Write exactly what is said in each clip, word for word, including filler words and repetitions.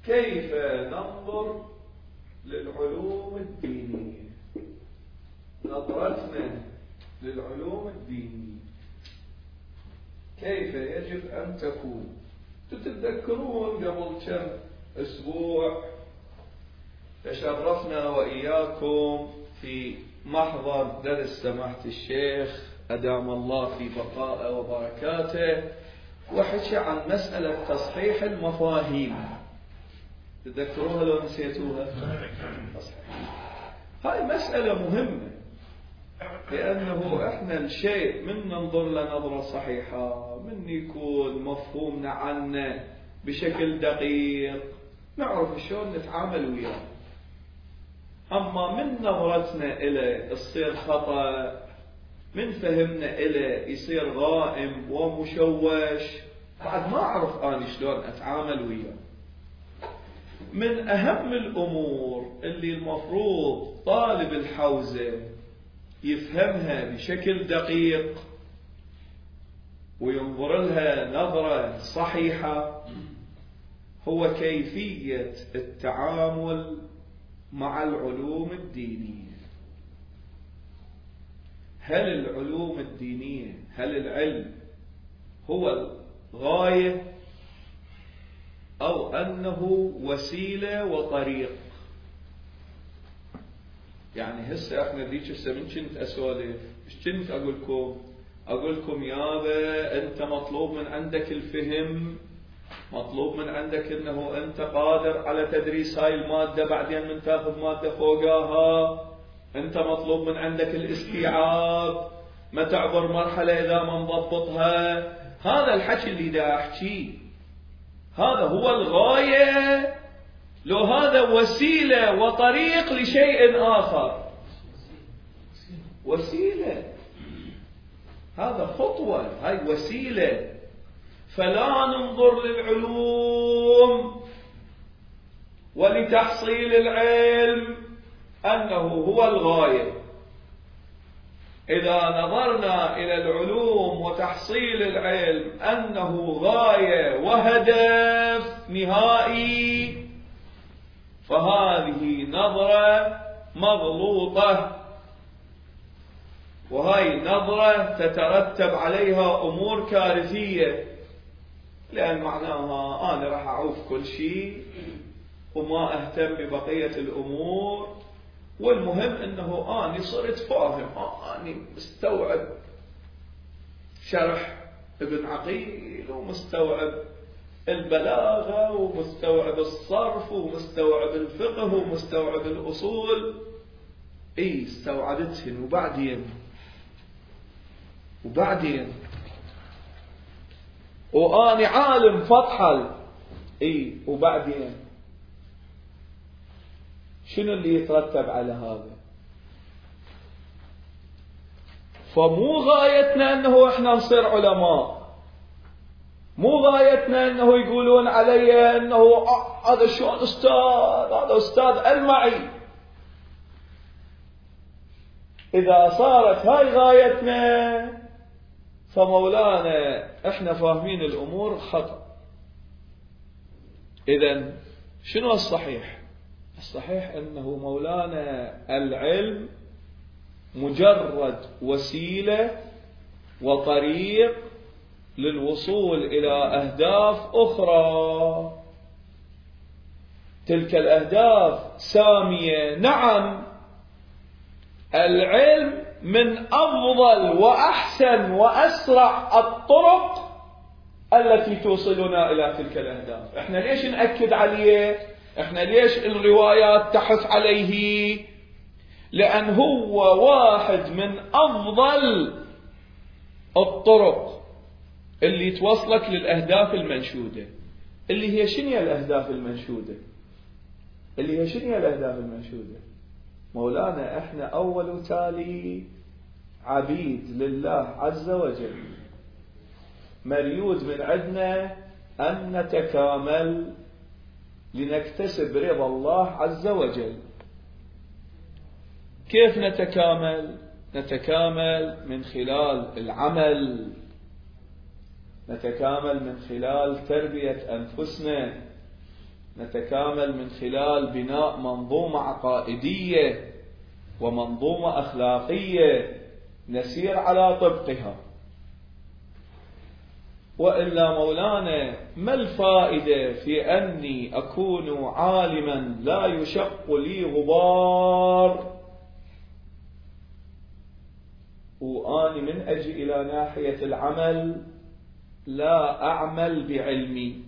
كيف ننظر للعلوم الدينية؟ نظرتنا للعلوم الدينية كيف يجب أن تكون؟ تتذكرون قبل كم أسبوع تشرفنا وإياكم في محضر درس سماحة الشيخ أدام الله في بقاءه وبركاته، وحكي عن مسألة تصحيح المفاهيم. تذكروها لو نسيتوها؟ هاي مسألة مهمة، لأنه إحنا الشيء من ننظر لنظرة صحيحة، من يكون مفهومنا عنه بشكل دقيق نعرف شلون نتعامل وياه. أما من نظرتنا إليه تصير خطأ، من فهمنا إليه يصير غائم ومشوش، بعد ما أعرف أنا شلون أتعامل وياه. من أهم الأمور اللي المفروض طالب الحوزة يفهمها بشكل دقيق وينظر لها نظرة صحيحة هو كيفية التعامل مع العلوم الدينية. هل العلوم الدينية، هل العلم هو الغاية أو أنه وسيلة وطريق؟ يعني هسه احنا ذيك هسه من كنت اسولف، ايش كنت اقول لكم؟ اقول لكم يابا انت مطلوب من عندك الفهم، مطلوب من عندك انه انت قادر على تدريس هاي المادة، بعدين من تاخذ مادة فوقاها، انت مطلوب من عندك الاستيعاب، ما تعبر مرحلة اذا ما نضبطها. هذا الحكي اللي دا احكيه، هذا هو الغاية لو هذا وسيلة وطريق لشيء آخر؟ وسيلة، هذا خطوة، هاي وسيلة. فلا ننظر للعلوم ولتحصيل العلم أنه هو الغاية. إذا نظرنا إلى العلوم وتحصيل العلم أنه غاية وهدف نهائي فهذه نظرة مغلوطة، وهي نظرة تترتب عليها أمور كارثية، لأن معناها أنا راح أعوف كل شيء وما أهتم ببقية الأمور، والمهم أنه أنا صرت فاهم، أنا مستوعب شرح ابن عقيل ومستوعب البلاغة ومستوعب الصرف ومستوعب الفقه ومستوعب الأصول. إيه استوعبتهن، وبعدين وبعدين وأنا عالم فطحل. إيه وبعدين شنو اللي يترتب على هذا؟ فمو غايتنا أنه إحنا نصير علماء، مو غايتنا أنه يقولون علي أنه هذا شلون أستاذ، هذا أستاذ المعي. إذا صارت هاي غايتنا فمولانا إحنا فاهمين الأمور خطأ. إذن شنو الصحيح؟ الصحيح أنه مولانا العلم مجرد وسيلة وطريق للوصول إلى أهداف أخرى. تلك الأهداف سامية، نعم، العلم من أفضل وأحسن وأسرع الطرق التي توصلنا إلى تلك الأهداف. إحنا ليش نأكد عليه؟ إحنا ليش الروايات تحث عليه؟ لأن هو واحد من أفضل الطرق اللي توصلك للأهداف المنشودة. اللي هي شنو الأهداف المنشودة؟ اللي هي شنو الأهداف المنشودة؟ مولانا إحنا أول وتالي عبيد لله عز وجل، مريود من عندنا أن نتكامل لنكتسب رضا الله عز وجل. كيف نتكامل؟ نتكامل من خلال العمل، نتكامل من خلال تربية أنفسنا، نتكامل من خلال بناء منظومة عقائدية ومنظومة أخلاقية نسير على طبقها. وإلا مولانا ما الفائدة في أني أكون عالما لا يشق لي غبار وأني من أجي إلى ناحية العمل لا أعمل بعلمي؟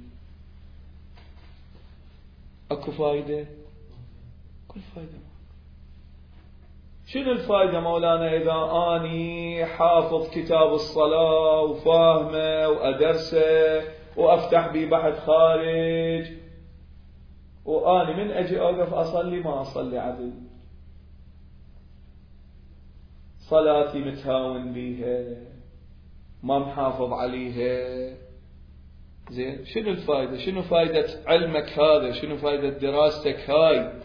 أكو فائدة؟ كل فائدة. شنو الفائدة مولانا إذا أني حافظ كتاب الصلاة وفاهمه وأدرسه وأفتح بي بحث خارج وأني من أجي أوقف أصلي ما أصلي عدل، صلاتي متهاون بيها ما محافظ عليها؟ زين، شنو الفائدة؟ شنو فائدة علمك هذا؟ شنو فائدة دراستك هاي؟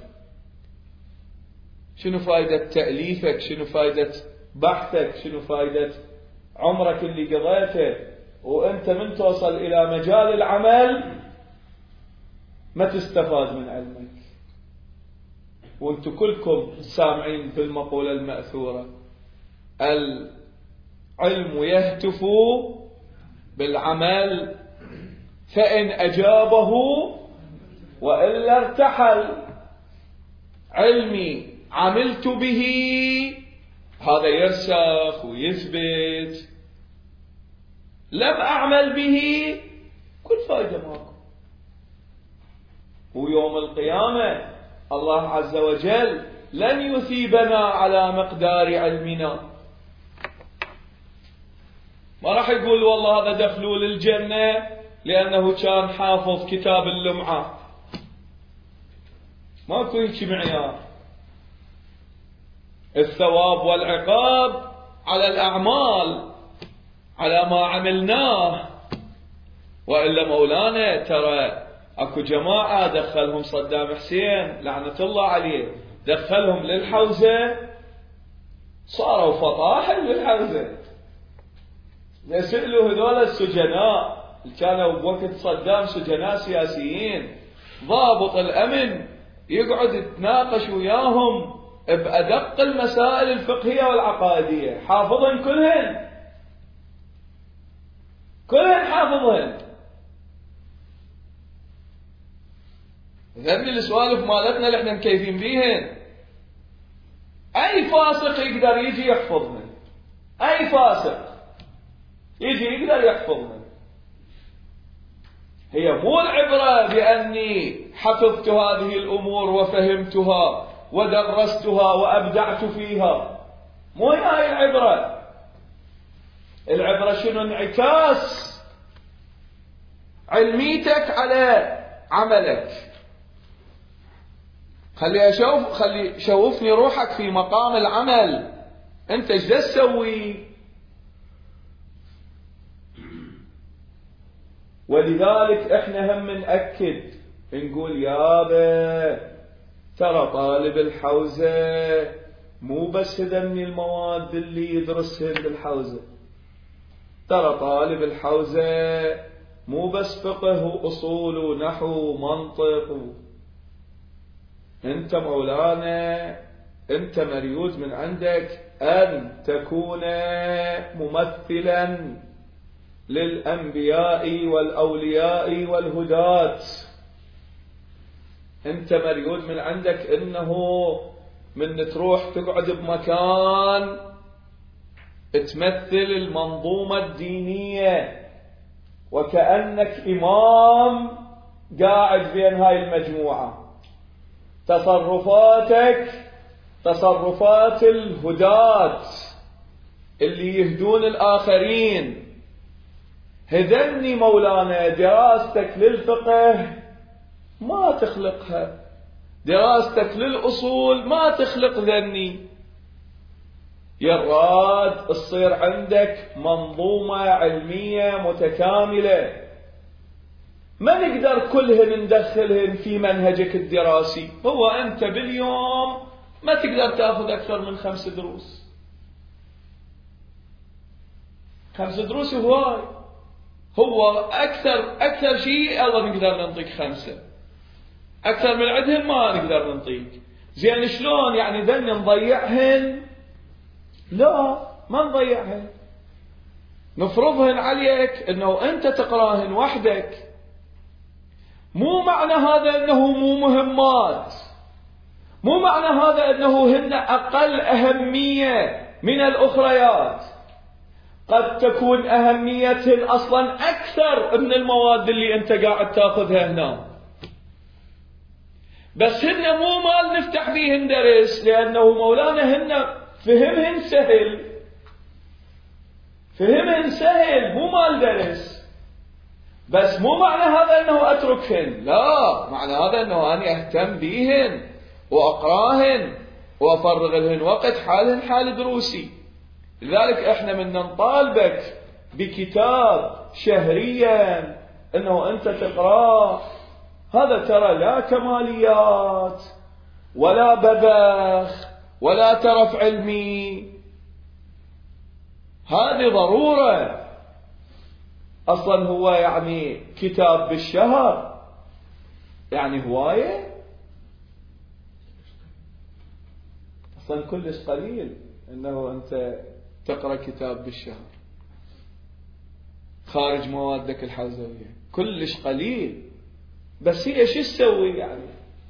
شنو فائدة تأليفك؟ شنو فائدة بحثك؟ شنو فائدة عمرك اللي قضيته وانت من توصل الى مجال العمل ما تستفاد من علمك؟ وانتم كلكم سامعين بالمقولة المأثورة العلم يهتف بالعمل فإن أجابه وإلا ارتحل. علمي عملت به هذا يرسخ ويثبت، لم أعمل به كل فائدة ماكو. ويوم القيامة الله عز وجل لن يثيبنا على مقدار علمنا، ما راح يقول والله هذا دخلوا للجنة لأنه كان حافظ كتاب اللمعة، ماكو هيك معيار. الثواب والعقاب على الأعمال، على ما عملناه. وإلا مولانا ترى أكو جماعة دخلهم صدام حسين لعنة الله عليه، دخلهم للحوزة صاروا فطاحل للحوزة. يسألوا هذول السجناء اللي كانوا بوقت صدام سجناء سياسيين، ضابط الأمن يقعد يتناقش وياهم بأدق المسائل الفقهية والعقائدية، حافظهم كلهن كلهن حافظهن. ذني السوالف مالتنا اللي احنا مكيفين بيهن، أي فاسق يقدر يجي يحفظهن، أي فاسق يجي يقدر يحفظهن. هي مو العبرة بأني حفظت هذه الأمور وفهمتها ودرستها وأبدعت فيها، مو هي العبرة. العبرة شنو؟ انعكاس علميتك على عملك. خلي أشوف خلي شوفني روحك في مقام العمل، أنت ايش تسوي؟ ولذلك احنا هم نأكد نقول يابا ترى طالب الحوزة مو بس هذني المواد اللي يدرسهن بالحوزة، ترى طالب الحوزة مو بس فقه وأصول ونحو ومنطق. انت مولانا انت مريود من عندك أن تكون ممثلا للأنبياء والأولياء والهداة. انت مريود من عندك انه من تروح تقعد بمكان تمثل المنظومة الدينية وكأنك إمام قاعد بين هاي المجموعة. تصرفاتك تصرفات الهداة اللي يهدون الآخرين. هذني مولانا دراستك للفقه ما تخلقها، دراستك للأصول ما تخلق ذني. يراد تصير عندك منظومة علمية متكاملة، ما نقدر كلهن ندخلهن في منهجك الدراسي. هو أنت باليوم ما تقدر تأخذ أكثر من خمس دروس، خمس دروس هواي. هو أكثر أكثر شيء الله نقدر ننطق خمسة، أكثر من عندهن ما نقدر ننطيك. زين شلون يعني ذن نضيعهن؟ لا ما نضيعهن، نفرضهن عليك انه انت تقراهن وحدك. مو معنى هذا انه مو مهمات، مو معنى هذا انه هن اقل اهمية من الاخريات. قد تكون اهميتهن اصلا اكثر من المواد اللي انت قاعد تاخذها هنا، بس هن مو مال نفتح فيهن درس، لانه مولانا هن فهمهن سهل، فهمهن سهل مو مال درس. بس مو معنى هذا انه اتركهن، لا، معنى هذا انه انا اهتم بيهن واقراهن وافرغ لهن وقت حالهن حال دروسي. لذلك احنا من نطالبك بكتاب شهريا انه انت تقراه، هذا ترى لا كماليات ولا بذخ ولا ترف علمي، هذه ضرورة. أصلا هو يعني كتاب بالشهر يعني هواية، أصلا كلش قليل أنه أنت تقرأ كتاب بالشهر خارج موادك الحوزوية، كلش قليل. بس هي شو تسوي يعني؟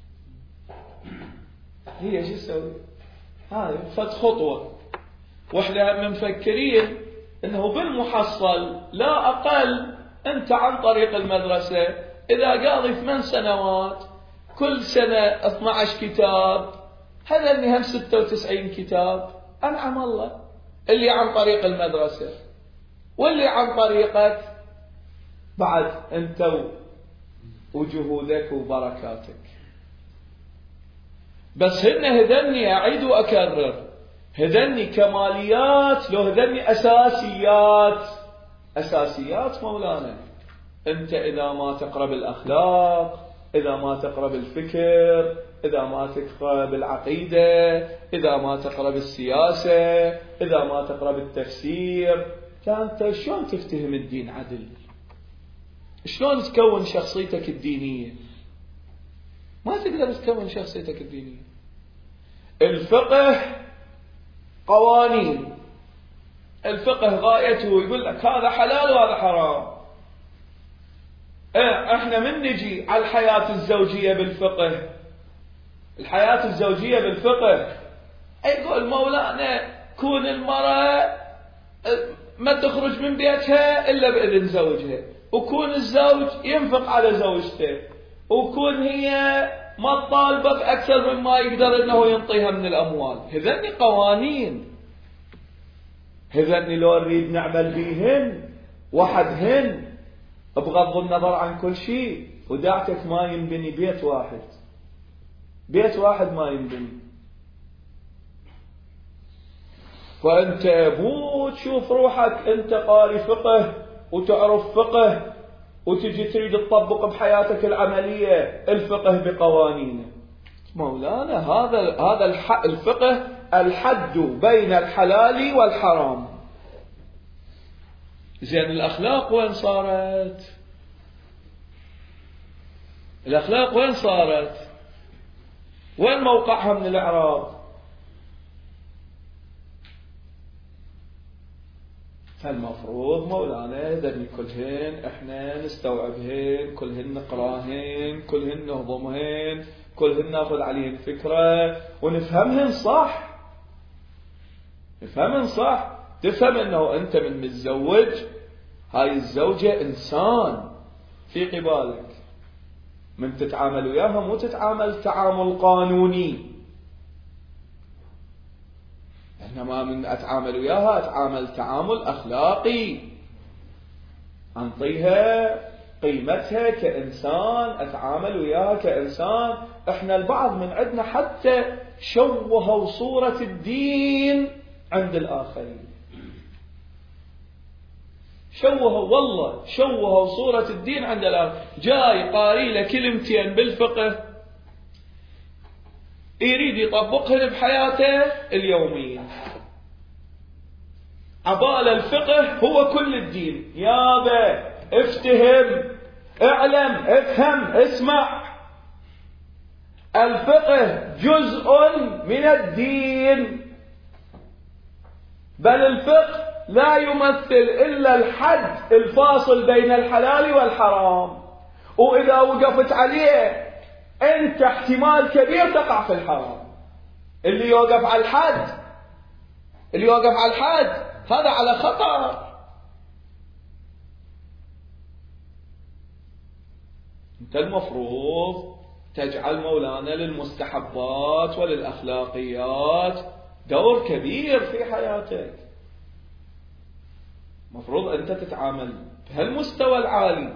هي شو تسوي؟ هاي فد خطوة، واحنا هم مفكرين انه بالمحصل لا اقل انت عن طريق المدرسة اذا قاضي ثمان سنوات كل سنة اثني عشر كتاب، هذا اللي هم ستة وتسعين كتاب، انعم الله اللي عن طريق المدرسة، واللي عن طريقك بعد انت وجهودك وبركاتك. بس هن هذني اعيد واكرر، هذني كماليات لو هذني اساسيات، اساسيات مولانا. انت اذا ما تقرا بالاخلاق، اذا ما تقرا بالفكر، اذا ما تقرا بالعقيده، اذا ما تقرا بالسياسه، اذا ما تقرا بالتفسير، انت شلون تفتهم الدين عدل؟ شلون تكون شخصيتك الدينيه؟ ما تقدر تكون شخصيتك الدينيه. الفقه قوانين، الفقه غايته يقول لك هذا حلال وهذا حرام. اه احنا من نجي على الحياة الزوجية بالفقه، الحياة الزوجية بالفقه يقول مولانا كون المرأة ما تخرج من بيتها إلا بإذن زوجها، وكون الزوج ينفق على زوجته، وكون هي ما تطالبه بأكثر مما يقدر انه ينطيها من الأموال. هذني قوانين، هذني لو نريد نعمل بيهن وحدهن بغض النظر عن كل شيء. ودعتك ما ينبني بيت واحد، بيت واحد ما ينبني. فأنت مو تشوف روحك أنت قاري فقه وتعرف فقه وتجي تريد تطبق بحياتك العملية الفقه بقوانينه. مولانا هذا هذا الفقه الحد بين الحلال والحرام. زين الأخلاق وين صارت؟ الأخلاق وين صارت؟ وين موقعها من الإعراب؟ فالمفروض مولانا ذني كلهن احنا نستوعبهن، كلهن نقراهن، كلهن نهضمهن، كلهن ناخذ عليهن فكرة ونفهمهن صح. نفهمهن صح، تفهم انه انت من متزوج، هاي الزوجة انسان في قبالك، من تتعامل وياها مو تتعامل تعامل قانوني، إنما من أتعامل وياها أتعامل تعامل أخلاقي، أنطيها قيمتها كإنسان، أتعامل وياها كإنسان. إحنا البعض من عندنا حتى شوهوا صورة الدين عند الآخرين، شوهوا والله شوهوا صورة الدين عند الآخرين. جاي قاري له كلمتين بالفقه يريد يطبقهن بحياته اليومية، عبال الفقه هو كل الدين. يابا افتهم، اعلم، افهم، اسمع. الفقه جزء من الدين، بل الفقه لا يمثل إلا الحد الفاصل بين الحلال والحرام، وإذا وقفت عليه أنت احتمال كبير تقع في الحرام. اللي يوقف على الحد اللي يوقف على الحد هذا على خطر. أنت المفروض تجعل مولانا للمستحبات وللأخلاقيات دور كبير في حياتك. مفروض أنت تتعامل بهالمستوى العالي،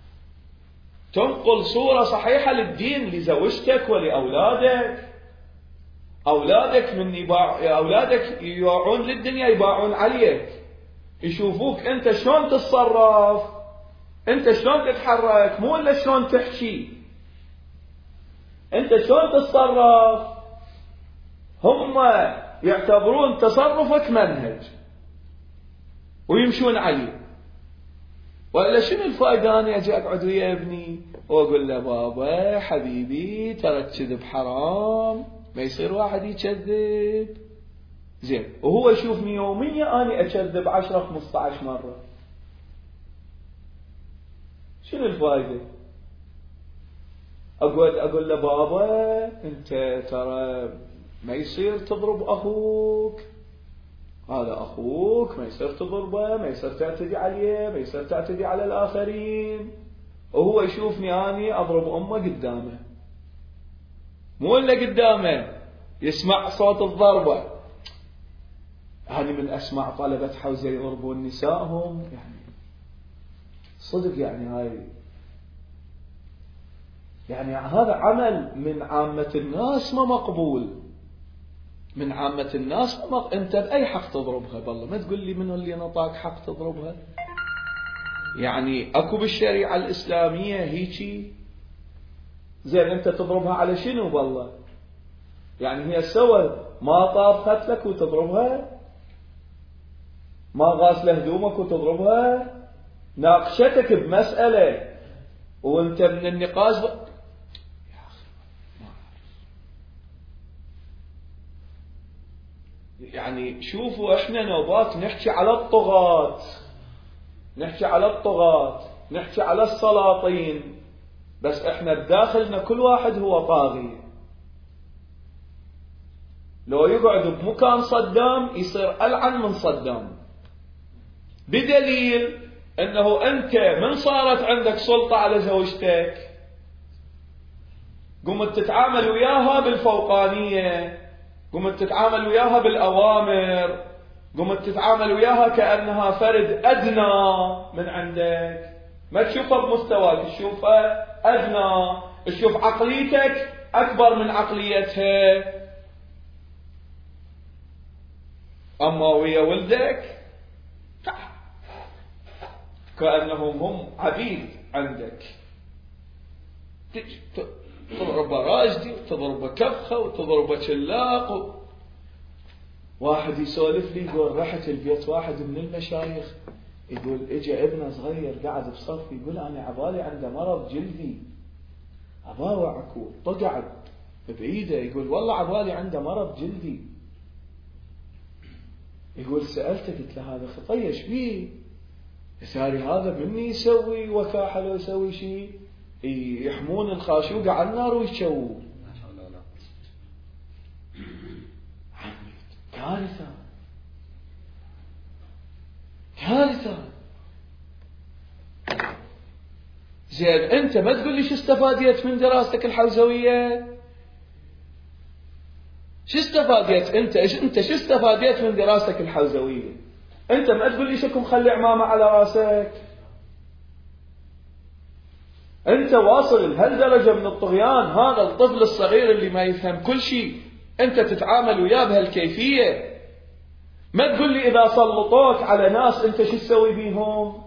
تنقل صورة صحيحة للدين لزوجتك ولأولادك. أولادك من يباع أولادك يباعون للدنيا، يباعون عليك، يشوفوك أنت شلون تتصرف، أنت شلون تتحرك، مو إلا شلون تحكي، أنت شلون تتصرف. هم يعتبرون تصرفك منهج ويمشون عليه. ولا شنو الفائدة أنا أجي أقعد ويا ابني وأقول له بابا حبيبي ترى الكذب حرام، ما يصير واحد يكذب زين وهو يشوفني يوميا أنا أكذب عشرة خمسة عشر مرة. شنو الفائدة؟ أقعد أقول له بابا أنت ترى ما يصير تضرب أخوك، هذا أخوك ما يصير تضربه، ما يصير تعتدي عليه، ما يصير تعتدي على الآخرين. وهو يشوفني أني أضرب أمه قدامه، مو إلا قدامه يسمع صوت الضربة. هذه من أسمع طلبة حوزة يضربون نسائهم، يعني صدق يعني هاي يعني هذا عمل من عامة الناس ما مقبول، من عامة الناس ما مق... أنت بأي حق تضربها؟ بالله ما تقول لي منو اللي نطاك حق تضربها. يعني أكو بالشريعة الإسلامية هيجي زين أنت تضربها على شنو؟ بالله يعني هي سوى ما طابخت لك وتضربها، ما غاسله هدومك وتضربها، ناقشتك بمسألة وانت من النقاش ب... يعني شوفوا احنا نوبات نحكي على الطغاة، نحكي على الطغاة، نحكي على السلاطين، بس احنا بداخلنا كل واحد هو طاغي. لو يقعد بمكان صدام يصير ألعن من صدام، بدليل انه انت من صارت عندك سلطة على زوجتك قمت تتعامل وياها بالفوقانية، قمت تتعامل وياها بالأوامر، قمت تتعامل وياها كأنها فرد أدنى من عندك، ما تشوفها بمستواك، تشوفها أدنى، تشوف عقليتك أكبر من عقليتها. أما ويا ولدك كأنهم هم عبيد عندك، تضرب راجدي وتضرب كفخة وتضرب شلاق و... واحد يسولف لي يقول رحت البيت واحد من المشايخ يقول اجى ابنه صغير قاعد بصف يقول انا عبالي عنده مرض جلدي اباوعك وطقعد بعيده، يقول والله عبالي عنده مرض جلدي. يقول سألته قلت له هذا خطيه ايش بيه؟ ساري هذا مني يسوي وكاحل ويسوي شيء يحمون الخاشوقة على النار ويشووا. كارثة كارثة. زين انت ما تقول لي شو استفاديت من دراستك الحوزوية؟ شو استفاديت انت؟ انت شو استفاديت من دراستك الحوزوية؟ انت ما تقول لي شكو مخلي عمامة على راسك؟ انت واصل لهالدرجة من الطغيان؟ هذا الطفل الصغير اللي ما يفهم كل شيء انت تتعامل وياه بهالكيفية؟ ما تقول لي اذا سلطوك على ناس انت شو تسوي بيهم؟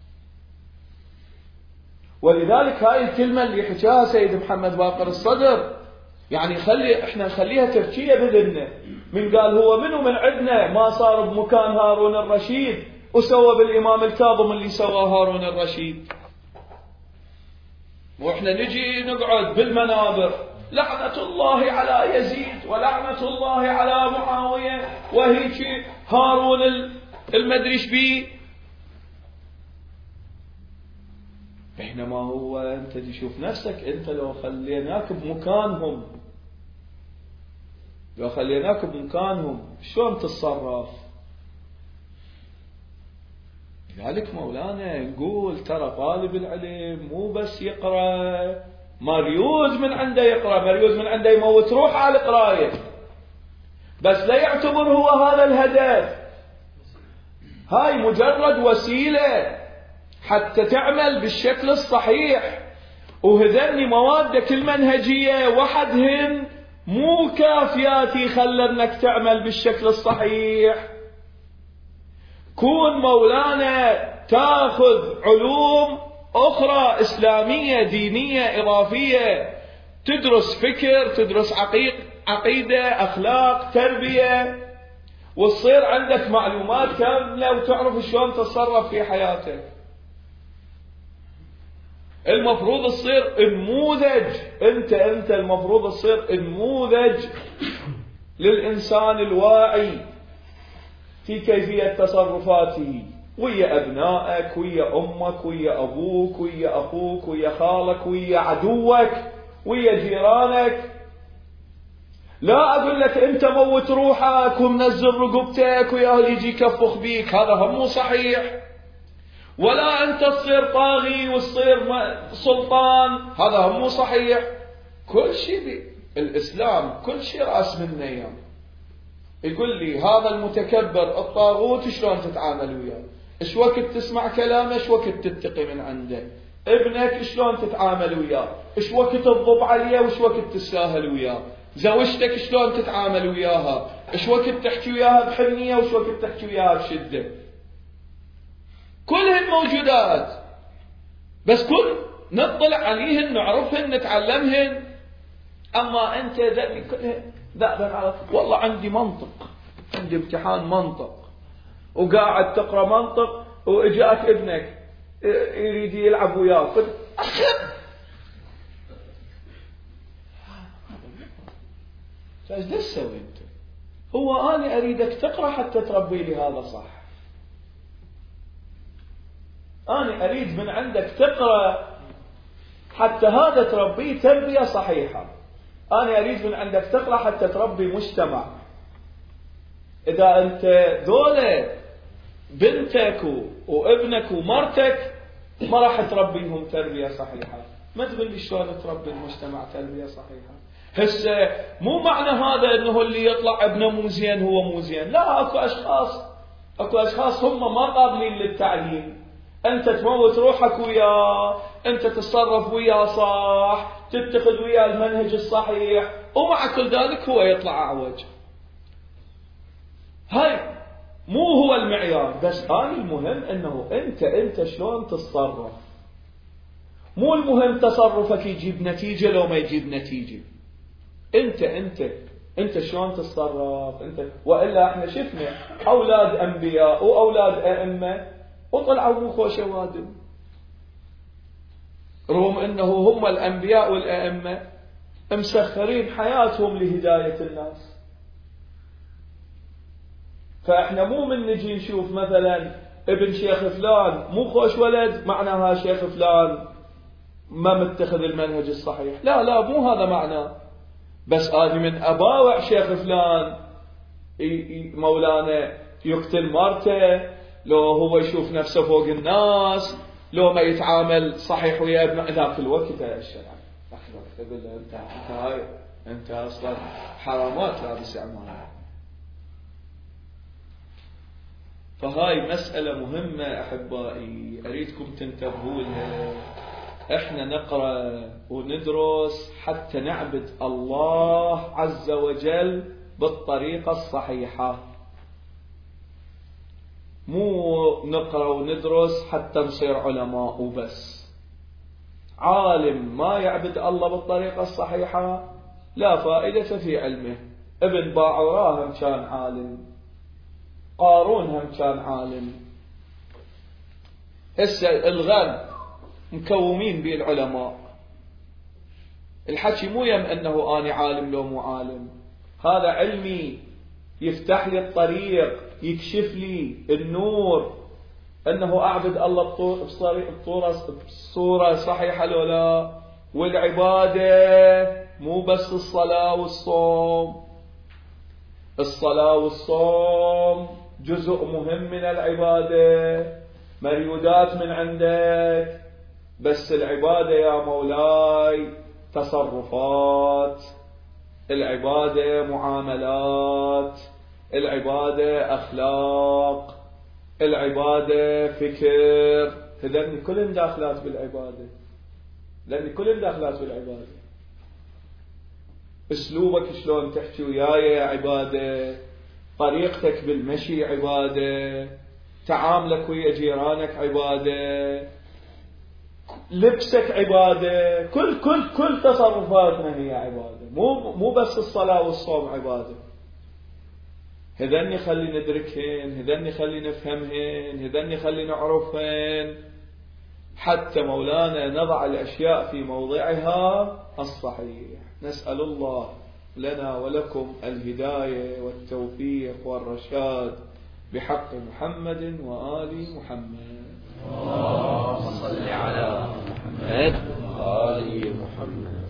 ولذلك هاي الكلمة اللي حكاها سيد محمد باقر الصدر يعني خلي احنا نخليها تركية بذلنا. من قال هو منو من عندنا ما صار بمكان هارون الرشيد وسوى بالامام الكاظم اللي سوى هارون الرشيد؟ واحنا نجي نقعد بالمنابر لعنة الله على يزيد ولعنة الله على معاوية وهيك هارون المدريش بيه. بينما هو أنت تشوف نفسك، أنت لو خليناك بمكانهم لو خليناك بمكانهم شلون تتصرف؟ لذلك مولانا نقول ترى طالب العلم مو بس يقرأ، مريوز من عنده يقرأ، مريوز من عنده يموت روح على القراية، بس لا يعتبر هو هذا الهدف. هاي مجرد وسيلة حتى تعمل بالشكل الصحيح، وهذني موادك المنهجية وحدهن مو كافيات يخلى انك تعمل بالشكل الصحيح. كون مولانا تاخذ علوم اخرى اسلامية دينية اضافية، تدرس فكر، تدرس عقيق عقيدة، اخلاق، تربية، وتصير عندك معلومات كاملة وتعرف شلون تتصرف في حياتك. المفروض تصير نموذج، انت انت المفروض تصير نموذج للانسان الواعي في كيفية تصرفاته ويا ابنائك، ويا امك، ويا ابوك، ويا اخوك، ويا خالك، ويا عدوك، ويا جيرانك. لا اقول لك انت موت روحك ومنزل رقبتك ويا يجي يكفخ بيك، هذا هم مو صحيح. ولا أنت تصير طاغي وتصير سلطان، هذا هم مو صحيح. كل شيء الإسلام كل شيء رأس منه يوم. يقول لي هذا المتكبر الطاغوت شلون تتعامل وياه، ايش وقت تسمع كلامه، ايش وقت تتقي من عنده. ابنك شلون تتعامل وياه، ايش وقت تضب عليه وايش وقت تستاهل وياه. زوجتك شلون تتعامل وياها، ايش وقت تحكي وياها بحنية وايش وقت تحكي وياها بشدة. كلهن موجودات، بس كل نطلع عليهن نعرفهن نتعلمهن. أما أنت ذأبي كلهن ذأبا على والله عندي منطق، عندي امتحان منطق، وقاعد تقرأ منطق وإجاك ابنك يريد يلعب وياك، أخر ايش تسوي أنت؟ هو أنا أريدك تقرأ حتى تربي لي هذا صح. أنا أريد من عندك تقرأ حتى هذا تربيه تربية صحيحة. أنا أريد من عندك تقرأ حتى تربي مجتمع. إذا أنت دولة بنتك وابنك ومرتك ما راح تربيهم تربية صحيحة، ما تقول لي شلون تربي المجتمع تربية صحيحة. هسه مو معنى هذا أنه اللي يطلع ابنه مو زين هو مو زين، لا. أكو أشخاص أكو أشخاص هم ما قابلين للتعليم، أنت تموت روحك وياه، أنت تتصرف وياه صح، تتخذ وياه المنهج الصحيح، ومع كل ذلك هو يطلع أعوج. هاي مو هو المعيار، بس هاي المهم أنه أنت أنت شلون تتصرف. مو المهم تصرفك يجيب نتيجة لو ما يجيب نتيجة، أنت أنت أنت شلون تتصرف أنت. وإلا إحنا شفنا أولاد أنبياء وأولاد أئمة وطلعوا مو خوش وادم، رغم أنه هم الأنبياء والأئمة مسخرين حياتهم لهداية الناس. فإحنا مو من نجي نشوف مثلا ابن شيخ فلان مو خوش ولد معناها شيخ فلان ما متخذ المنهج الصحيح، لا لا مو هذا معناه. بس أنا من أباوع شيخ فلان مولانا يقتل مرته، لو هو يشوف نفسه فوق الناس، لو ما يتعامل صحيح ويا ابنه، ذاك الوقت الشرع ذاك الوقت يقول له انت انت هاي انت اصلا حرامات لابس اعمال. فهاي مسألة مهمة أحبائي أريدكم تنتبهوا لها. إحنا نقرأ وندرس حتى نعبد الله عز وجل بالطريقة الصحيحة، مو نقرأ وندرس حتى نصير علماء وبس. عالم ما يعبد الله بالطريقة الصحيحة لا فائدة في علمه. ابن باعوراه هم كان عالم، قارون هم كان عالم. هسه الغرب مكومين به العلماء، الحكي مو يم أنه أنا عالم لو مو عالم، هذا علمي يفتح لي الطريق، يكشف لي النور أنه أعبد الله بصورة صحيحة لو لا. والعبادة مو بس الصلاة والصوم، الصلاة والصوم جزء مهم من العبادة، مريودات من عندك، بس العبادة يا مولاي تصرفات، العبادة معاملات، العبادة أخلاق، العبادة فكر، هذني كلهم داخلات بالعبادة، لأن كلهم داخلات بالعبادة. اسلوبك شلون تحكي وياي عبادة، طريقتك بالمشي عبادة، تعاملك ويا جيرانك عبادة، لبسك عبادة، كل كل كل تصرفاتنا هي عبادة، مو مو بس الصلاة والصوم عبادة. هذني خلي ندركهن، هذني خلي نفهمهن، هذني خلي نعرفهن، حتى مولانا نضع الأشياء في موضعها الصحيح. نسأل الله لنا ولكم الهداية والتوفيق والرشاد بحق محمد وآل محمد. اللهم صل على محمد وآل محمد.